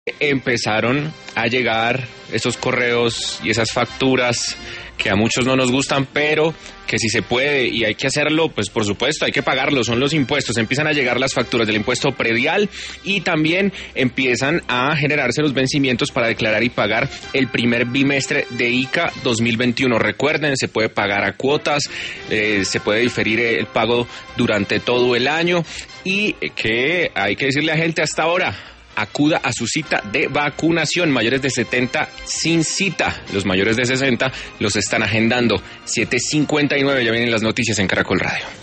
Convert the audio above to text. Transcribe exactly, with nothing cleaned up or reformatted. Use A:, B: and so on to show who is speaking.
A: Empezaron a llegar esos correos y esas facturas que a muchos no nos gustan, pero que si se puede y hay que hacerlo, pues por supuesto hay que pagarlo, son los impuestos. Empiezan a llegar las facturas del impuesto predial y también empiezan a generarse los vencimientos para declarar y pagar el primer bimestre de I C A dos mil veintiuno. Recuerden, se puede pagar a cuotas, eh, se puede diferir el pago durante todo el año y que hay que decirle a gente hasta ahora: acuda a su cita de vacunación. Mayores de setenta sin cita. Los mayores de sesenta los están agendando. siete cincuenta y nueve, ya vienen las noticias en Caracol Radio.